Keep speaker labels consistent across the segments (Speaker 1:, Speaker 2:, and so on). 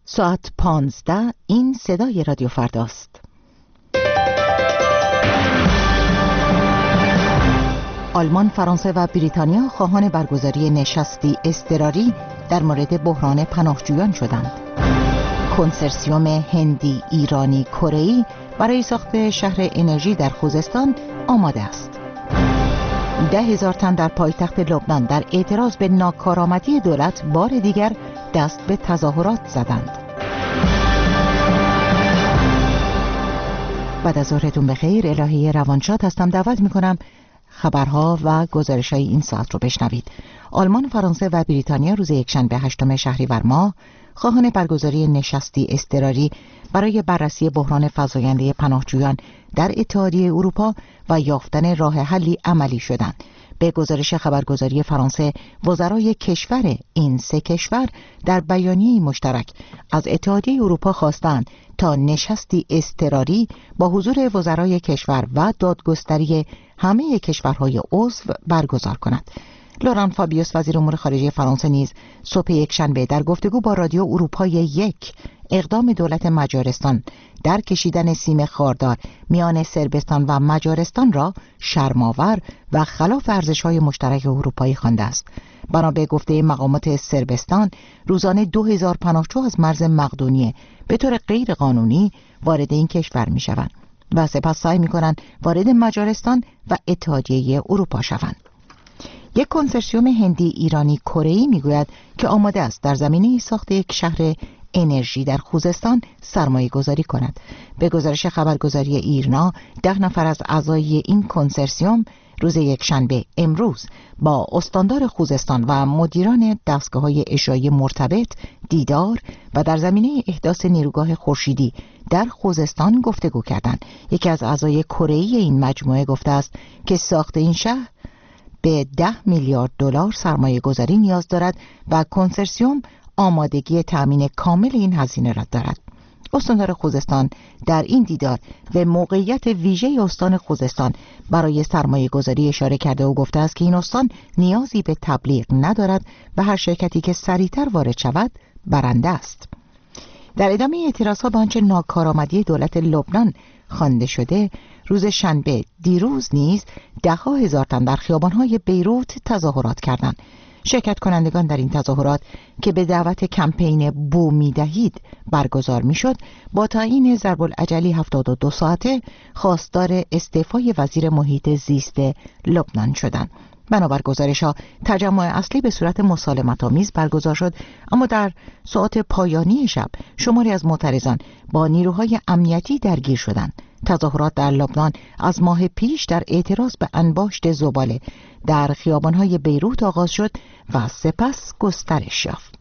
Speaker 1: ساعت 15 این صدای رادیو فرداست. آلمان، فرانسه و بریتانیا خواهان برگزاری نشستی اضطراری در مورد بحران پناهجویان شدند. کنسرسیوم هندی ایرانی کره‌ای برای ساخت شهر انرژی در خوزستان آماده است. 10,000 تن در پایتخت لبنان در اعتراض به ناکارآمدی دولت بار دیگر دست به تظاهرات زدند. بعد از ظهرتون بخیر. الهی روانشاد هستم. دعوت میکنم خبرها و گزارش‌های این ساعت رو بشنوید. آلمان، فرانسه و بریتانیا روز یکشنبه 8 شهریور ماه خواهان برگزاری نشستی اضطراری برای بررسی بحران فزاینده پناهجویان در اتحادیه اروپا و یافتن راه حلی عملی شدند. به گزارش خبرگزاری فرانسه، وزرای کشور این سه کشور در بیانیه‌ای مشترک از اتحادیه اروپا خواستند تا نشستی اضطراری با حضور وزرای کشور و دادگستری همه کشورهای عضو برگزار کند. لوران فابیوس، وزیر امور خارجه فرانسه، نیز صبح یکشنبه در گفتگو با رادیو اروپای 1 اقدام دولت مجارستان در کشیدن سیم خاردار میان صربستان و مجارستان را شرم‌آور و خلاف ارزش‌های مشترک اروپایی خوانده است. بنا به گفته مقامات صربستان، روزانه 2,000 پناهجو از مرز مقدونیه به طور غیر قانونی وارد این کشور می‌شوند و سپس سعی می‌کنند وارد مجارستان و اتحادیه اروپا شوند. یک کنسرسیوم هندی ایرانی کره‌ای میگوید که آماده است در زمینه ساخت یک شهر انرژی در خوزستان سرمایه گذاری کند. به گزارش خبرگزاری ایرنا، 10 نفر از اعضای این کنسرسیوم روز یکشنبه امروز با استاندار خوزستان و مدیران دستگاه‌های اجرایی مرتبط دیدار و در زمینه احداث نیروگاه خورشیدی در خوزستان گفتگو کردند. یکی از اعضای کره‌ای این مجموعه گفته است که ساخت این شهر به 10 میلیارد دلار سرمایه گذاری نیاز دارد و کنسرسیوم آمادگی تأمین کامل این هزینه را دارد. استاندار خوزستان در این دیدار به موقعیت ویژه استان خوزستان برای سرمایه گذاری اشاره کرده و گفته است که این استان نیازی به تبلیغ ندارد و هر شرکتی که سریعتر وارد شود برنده است. در ادامه اعتراضها به آنچه ناکارآمدی دولت لبنان خوانده شده، روز شنبه دیروز نیز 10,000 تن در خیابان‌های بیروت تظاهرات کردند. شرکت کنندگان در این تظاهرات که به دعوت کمپین بو می‌دهید برگزار می‌شد، با تعیین ضرب‌العجلی 72 ساعته خواستار استعفای وزیر محیط زیست لبنان شدند. بنابر گزارش‌ها تجمع اصلی به صورت مسالمت‌آمیز برگزار شد، اما در ساعات پایانی شب شماری از معترضان با نیروهای امنیتی درگیر شدند. تظاهرات در لبنان از ماه پیش در اعتراض به انباشت زباله در خیابان‌های بیروت آغاز شد و سپس گسترش یافت.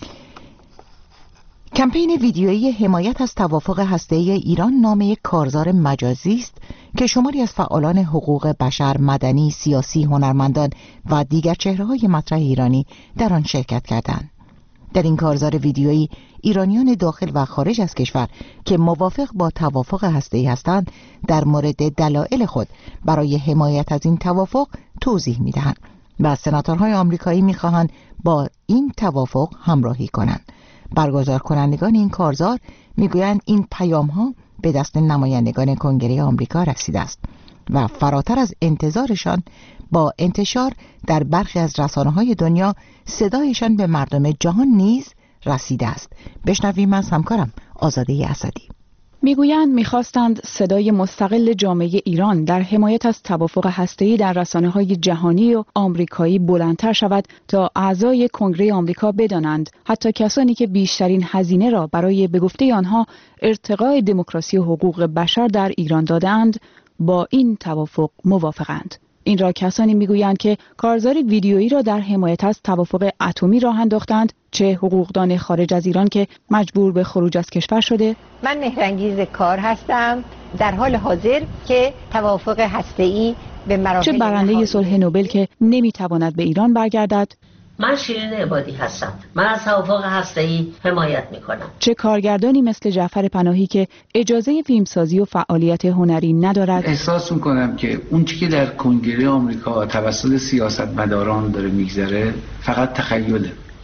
Speaker 1: کمپین ویدیویی حمایت از توافق هسته‌ای ایران نام یک کارزار مجازی است که شماری از فعالان حقوق بشر، مدنی، سیاسی، هنرمندان و دیگر چهره‌های مطرح ایرانی در آن شرکت کردند. در این کارزار ویدیویی ایرانیان داخل و خارج از کشور که موافق با توافق هسته‌ای هستند در مورد دلایل خود برای حمایت از این توافق توضیح می‌دهند و سناتورهای آمریکایی می‌خواهند با این توافق همراهی کنند. برگزار کنندگان این کارزار میگویند این پیام‌ها به دست نمایندگان کنگره آمریکا رسیده است و فراتر از انتظارشان با انتشار در برخی از رسانه‌های دنیا صدایشان به مردم جهان نیز رسیده است. بشنویم از همکارم آزاده اسدی.
Speaker 2: میگویند میخواستند صدای مستقل جامعه ایران در حمایت از توافق هسته‌ای در رسانه‌های جهانی و آمریکایی بلندتر شود تا اعضای کنگره آمریکا بدانند حتی کسانی که بیشترین هزینه را برای به گفته آنها ارتقای دموکراسی و حقوق بشر در ایران دادند با این توافق موافقند. این را کسانی میگویند که کارزار ویدیویی را در حمایت از توافق اتمی راه انداختند، چه حقوقدان خارج از ایران که مجبور به خروج از کشور شده.
Speaker 3: من مهرانگیز کار هستم در حال حاضر که توافق هسته‌ای به مراحل،
Speaker 2: چه برنده صلح نوبل که نمیتواند به ایران برگردد.
Speaker 4: من شیرین عبادی هستم. من از توافق هسته‌ای حمایت میکنم.
Speaker 2: چه کارگردانی مثل جعفر پناهی که اجازه فیلمسازی و فعالیت هنری ندارد.
Speaker 5: احساس میکنم که اون چیزی که در کنگره آمریکا توسط سیاستمداران داره میگذره فقط تخیله.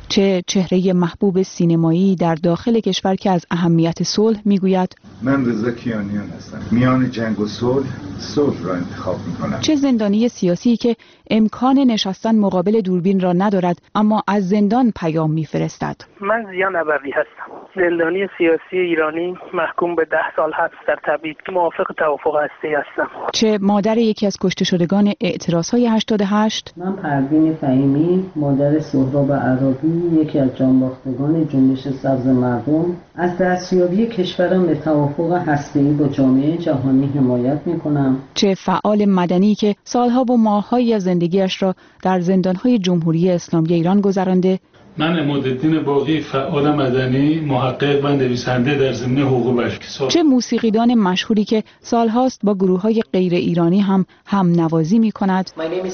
Speaker 2: چه چهره محبوب سینمایی در داخل کشور که از اهمیت صلح میگوید
Speaker 6: من رضا کیانیان هستم. میان جنگ و صلح را انتخاب میکنم.
Speaker 2: چه زندانی سیاسی که امکان نشستن مقابل دوربین را ندارد اما از زندان پیام میفرستد.
Speaker 7: من زیا نبوی هستم. زندانی سیاسی ایرانی محکوم به 10 سال حبس در تبعید موافق توافق هسته‌ای هستم.
Speaker 2: چه مادر یکی از کشته شدگان اعتراضهای 88.
Speaker 8: من پروین فهیمی، مادر سهراب عرابی، یکی از جانباختگان جنبش سبز مردم، از دستیابی کشورم به توافق هسته‌ای با جامعه جهانی حمایت می‌کنم.
Speaker 2: چه فعال مدنی که سالها و ماه‌هایی از زندگیش را در زندان‌های جمهوری اسلامی ایران گذرانده.
Speaker 9: من عمادالدین باقی، فعال مدنی، محقق و نویسنده در زمینه حقوق بشر.
Speaker 2: چه موسیقیدان مشهوری که سالهاست با گروه‌های غیر ایرانی هم نوازی می‌کند.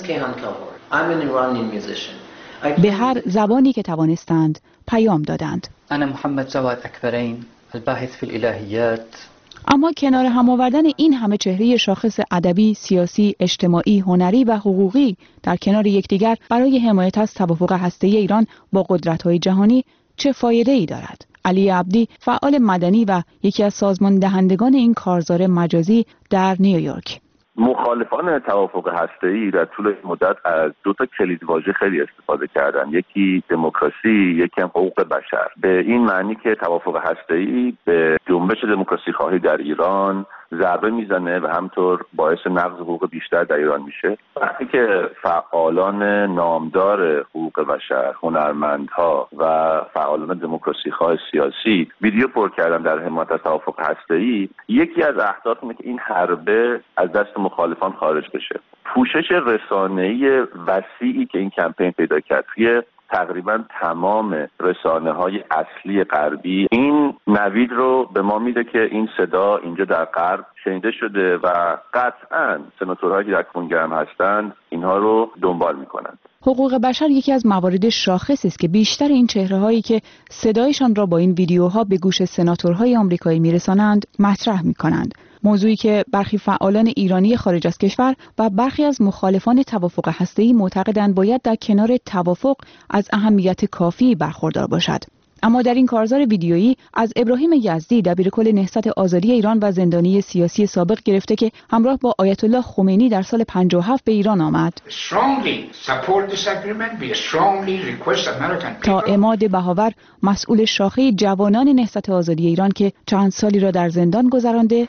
Speaker 2: به هر زبانی که توانستند پیام دادند.
Speaker 5: انا محمد جواد اکبرین، الباحث فی الالهیات.
Speaker 2: اما کنار هم آوردن این همه چهره شاخص ادبی، سیاسی، اجتماعی، هنری و حقوقی در کنار یکدیگر برای حمایت از توافق هسته‌ای ایران با قدرت‌های جهانی چه فایده‌ای دارد؟ علی عبدی، فعال مدنی و یکی از سازمان دهندگان این کارزار مجازی در نیویورک.
Speaker 10: مخالفان توافق هسته‌ای در طول مدت از دو تا کلیدواژه خیلی استفاده کردن. یکی دموکراسی، یکی هم حقوق بشر. به این معنی که توافق هسته‌ای به جنبش دموکراسی خواهی در ایران ضربه میزنه و همطور باعث نقض حقوق بیشتر در ایران میشه. وقتی که فعالان نامدار حقوق بشر، هنرمندها و فعالان دموکراسی خواه سیاسی ویدیو پر کردن در حمایت از توافق هسته‌ای، یکی از اهداف اینه که این حربه از دست مخالفان خارج بشه. پوشش رسانه‌ای وسیعی که این کمپین پیدا کرد توی تقریبا تمام رسانه‌های اصلی غربی این نوید رو به ما میده که این صدا اینجا در غرب شنیده شده و قطعاً سناتورهایی که در کنگره هم هستند اینها رو دنبال میکنند.
Speaker 2: حقوق بشر یکی از موارد شاخصی است که بیشتر این چهره‌هایی که صدایشان را با این ویدیوها به گوش سناتورهای آمریکایی میرسانند مطرح میکنند. موضوعی که برخی فعالان ایرانی خارج از کشور و برخی از مخالفان توافق هسته‌ای معتقدند باید در کنار توافق از اهمیت کافی برخوردار باشد. اما در این کارزار ویدیویی از ابراهیم یزدی، دبیرکل نهضت آزادی ایران و زندانی سیاسی سابق گرفته که همراه با آیت الله خمینی در سال 57 به ایران آمد، تا عماد بهاور، مسئول شاخه جوانان نهضت آزادی ایران که چند سالی را در زندان گذرانده،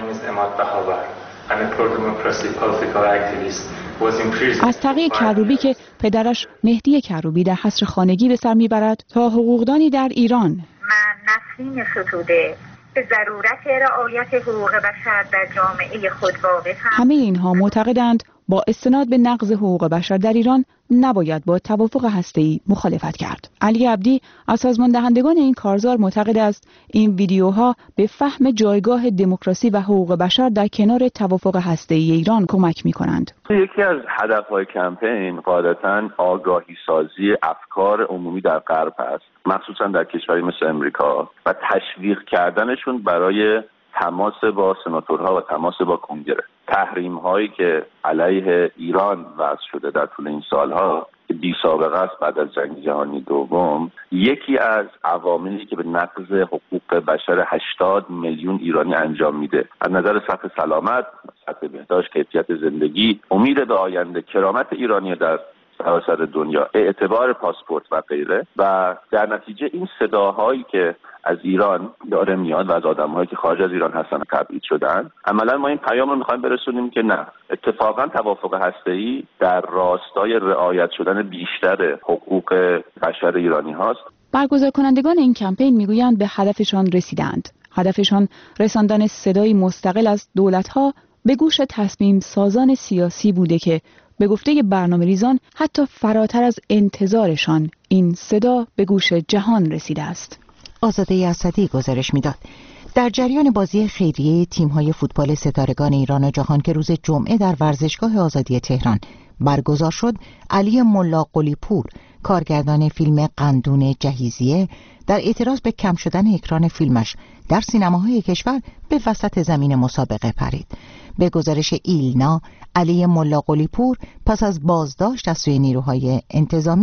Speaker 2: از تقی کروبی که پدرش مهدی کروبی در حصر خانگی به سر میبرد، تا حقوقدانی در ایران.
Speaker 11: من نسرین ستوده به ضرورت رعایت حقوق بشر در جامعه خود واقفم.
Speaker 2: همه اینها معتقدند با استناد به نقض حقوق بشر در ایران نباید با توافق هسته‌ای مخالفت کرد. علی عبدی از سازمان دهندگان این کارزار معتقد است این ویدیوها به فهم جایگاه دموکراسی و حقوق بشر در کنار توافق هسته‌ای ایران کمک می‌کنند.
Speaker 10: یکی از هدف‌های کمپین قاعدتاً آگاهی سازی افکار عمومی در غرب است، مخصوصاً در کشوری مثل امریکا، و تشویق کردنشون برای تماس با سناتورها و تماس با کنگره. تحریم هایی که علیه ایران وضع شده در طول این سالها که بی سابقه است بعد از جنگ جهانی دوم، یکی از عواملی که به نقض حقوق بشر 80 میلیون ایرانی انجام میده. از نظر سطح سلامت، سطح بهداشت، کیفیت زندگی، امید به آینده، کرامت ایرانی در سراسر دنیا، اعتبار پاسپورت و غیره، و در نتیجه این صداهایی که از ایران داره میاد و از آدم‌هایی که خارج از ایران هستن تبعید شدن، عملاً ما این پیام رو می‌خوایم برسونیم که نه، اتفاقاً توافق هسته‌ای در راستای رعایت شدن بیشتر حقوق بشر ایرانی هاست.
Speaker 2: برگزار کنندگان این کمپین میگویند به هدفشان رسیدند. هدفشان رساندن صدای مستقل از دولت‌ها به گوش تصمیم سازان سیاسی بوده که به گفته برنامه‌ریزان حتی فراتر از انتظارشان این صدا به گوش جهان رسیده است.
Speaker 1: آزاده اسدی گزارش میداد. در جریان بازی خیریه تیم‌های فوتبال ستارگان ایران و جهان که روز جمعه در ورزشگاه آزادی تهران برگزار شد، علی ملا قلی‌پور، کارگردان فیلم قندون جهیزیه، در اعتراض به کم شدن اکران فیلمش در سینماهای کشور به وسط زمین مسابقه پرید. به گزارش ایلنا، علی ملا قلی‌پور پس از بازداشت از سوی نیروهای انتظامی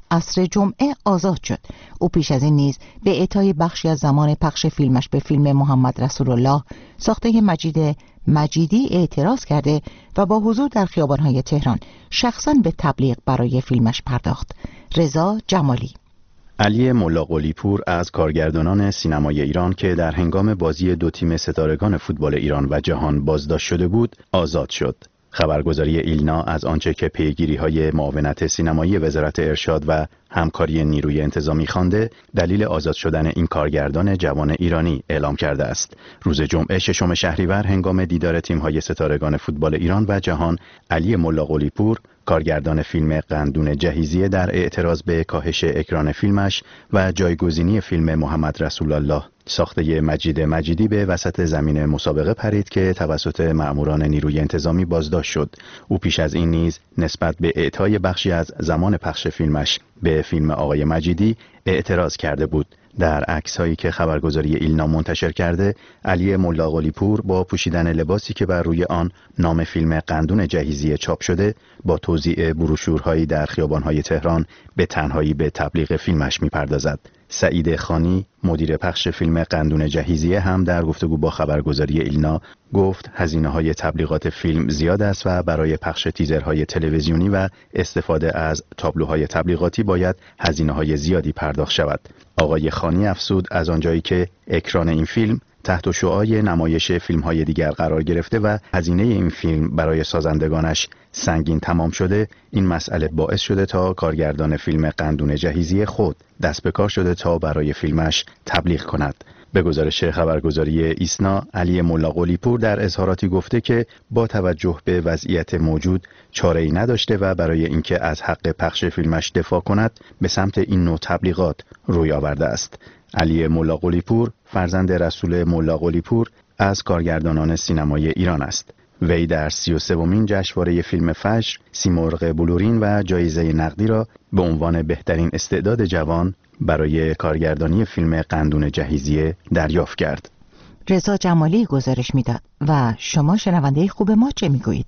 Speaker 1: عصر جمعه آزاد شد. او پیش از این نیز به اعطای بخشی از زمان پخش فیلمش به فیلم محمد رسول الله ساخته مجید مجیدی اعتراض کرده و با حضور در خیابان‌های تهران شخصاً به تبلیغ برای فیلمش پرداخت. رضا جمالی.
Speaker 12: علی ملا قلی پور از کارگردانان سینمای ایران که در هنگام بازی دو تیم ستارگان فوتبال ایران و جهان بازداشت شده بود، آزاد شد. خبرگزاری ایلنا از آنچه که پیگیری‌های معاونت سینمایی وزارت ارشاد و همکاری نیروی انتظامی خوانده، دلیل آزاد شدن این کارگردان جوان ایرانی اعلام کرده است. روز جمعه 6 شهریور هنگام دیدار تیم‌های ستارگان فوتبال ایران و جهان، علی ملا قلی پور، کارگردان فیلم قندون جهیزیه، در اعتراض به کاهش اکران فیلمش و جایگزینی فیلم محمد رسول الله ساخته مجید مجیدی به وسط زمین مسابقه پرید که توسط مأموران نیروی انتظامی بازداشت شد. او پیش از این نیز نسبت به اعطای بخشی از زمان پخش فیلمش به فیلم آقای مجیدی اعتراض کرده بود. در عکس‌هایی که خبرگزاری ایلنا منتشر کرده، علی ملا قلی پور با پوشیدن لباسی که بر روی آن نام فیلم قندون جهیزیه چاپ شده، با توزیع بروشورهایی در خیابان‌های تهران به تنهایی به تبلیغ فیلمش می‌پردازد. سعید خانی، مدیر پخش فیلم قندون جهیزیه، هم در گفتگو با خبرگزاری ایلنا گفت هزینه‌های تبلیغات فیلم زیاد است و برای پخش تیزرهای تلویزیونی و استفاده از تابلوهای تبلیغاتی باید هزینه‌های زیادی پرداخت شود. آقای خانی افزود از آنجایی که اکران این فیلم تحت شعاع نمایش فیلم‌های دیگر قرار گرفته و هزینه این فیلم برای سازندگانش سنگین تمام شده، این مسئله باعث شده تا کارگردان فیلم قندون جهیزیه خود دست به کار شده تا برای فیلمش تبلیغ کند. به گزارش خبرگزاری ایسنا، علی ملا قلی پور در اظهاراتی گفته که با توجه به وضعیت موجود چاره‌ای نداشته و برای اینکه از حق پخش فیلمش دفاع کند به سمت این نوع تبلیغات روی آورده است. علی ملا قلی پور فرزند رسول ملا قلی پور از کارگردانان سینمای ایران است. وی در 33مین جشنواره فیلم فجر سیمرغ بلورین و جایزه نقدی را به عنوان بهترین استعداد جوان برای کارگردانی فیلم قندون جهیزیه دریافت کرد.
Speaker 1: رضا جمالی گزارش میداد. و شما شنونده خوب ما چه میگویید؟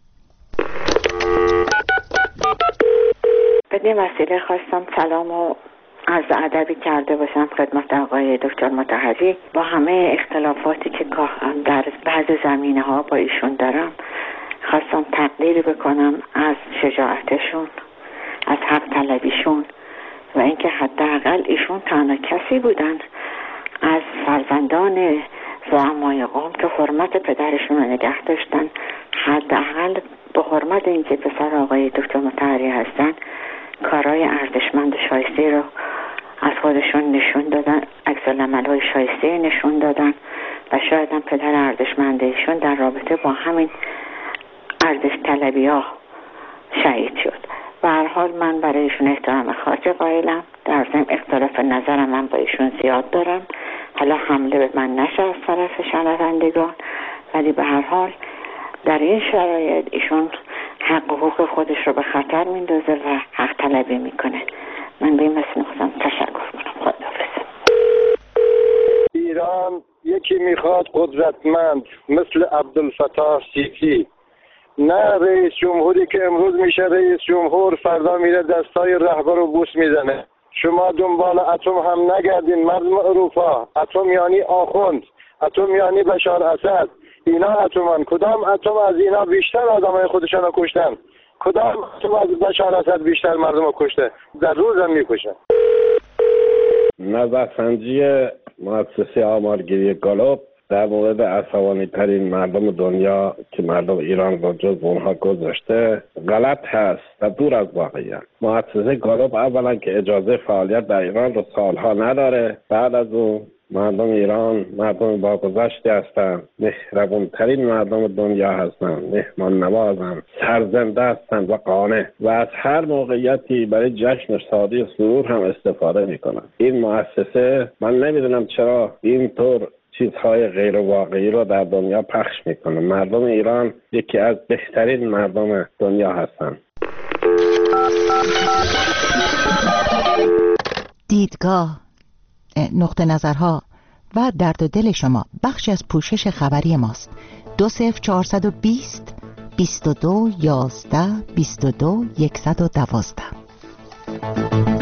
Speaker 13: بدین وسیله خواستم سلام و عرض ادبی کرده باشم خدمت آقای دکتر مطهری. با همه اختلافاتی که در بعض زمینه‌ها با ایشون دارم، خواستم تقدیری بکنم از شجاعتشون، از حق طلبیشون و اینکه حداقل ایشون تنها کسی بودن از فرزندان زعمای قوم که حرمت پدرشون رو نگه داشتن. حداقل به حرمت اینکه پسر آقای دکتر مطهری هستن، کارهای ارزشمند شایسته رو از خودشون نشون دادن، عکس‌العمل‌های شایسته نشون دادن و شاید هم پدر ارزشمندشون در رابطه با همین ارزش طلبی‌ها شهید شد. به هر حال من برای ایشون احترام خاصی قائلم. در ضمن اختلاف نظرم من با ایشون زیاد دارم. حالا حمله به من نشه از طرف شنوندگان، ولی به هر حال در این شرایط ایشون حق و حقوق خودش رو به خطر میندازه و حق طلبی میکنه. من به این وسیله خواستم تشکر کنم. خداحافظ.
Speaker 14: ایران یکی میخواد قدرتمند مثل عبدالفتاح سیسی، نه رئیس جمهوری که امروز میشه رئیس جمهور فردا میره دستای رهبر رو بوس میزنه. شما دنبال اتم هم نگردین مردم اروپا. اتم یعنی آخوند، اتم یعنی بشار اسد. اینا اتمان. کدام اتم از اینا بیشتر آدمای خودشان رو کشتن؟ کدام اتم از بشار اسد بیشتر مردم رو کشته؟ در روز هم میکشن.
Speaker 15: نظرسنجی مؤسسه آمارگیری گالوب در مورد عصبانی ترین مردم دنیا که مردم ایران را جز اونها گذاشته غلط هست و دور از واقعیت. مؤسسه گالوب اولا که اجازه فعالیت در ایران رو سالها نداره، بعد از اون مردم ایران مردم با گذشته هستند، مهربون ترین مردم دنیا هستند، مهمان نوازند، سرزنده هستند و قانع و از هر موقعیتی برای جشن شادی و سرور هم استفاده میکنند. این مؤسسه من نمیدونم چرا اینطور چیزهای غیر واقعی رو در دنیا پخش میکنه. مردم ایران یکی از بهترین مردم دنیا هستند.
Speaker 1: دیدگاه، نقطه نظرها و درد و دل شما بخشی از پوشش خبری ماست. 20420 22 11 22 112.